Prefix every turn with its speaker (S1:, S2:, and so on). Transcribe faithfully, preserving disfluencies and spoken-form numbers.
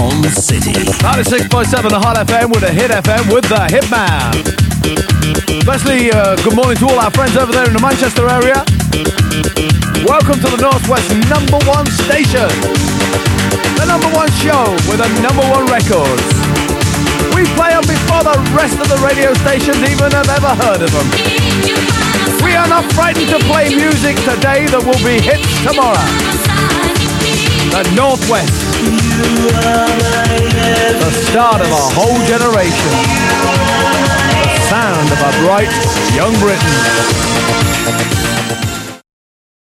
S1: on the city.
S2: ninety-six point seven the Hot F M with the Hit F M with the Hitman. Especially uh, good morning to all our friends over there in the Manchester area. Welcome to the Northwest number one station. The number one show with the number one records. We play them before the rest of the radio stations even have ever heard of them. We are not frightened to play music today that will be hits tomorrow. The Northwest. The start of a whole generation. The sound of a bright young Britain.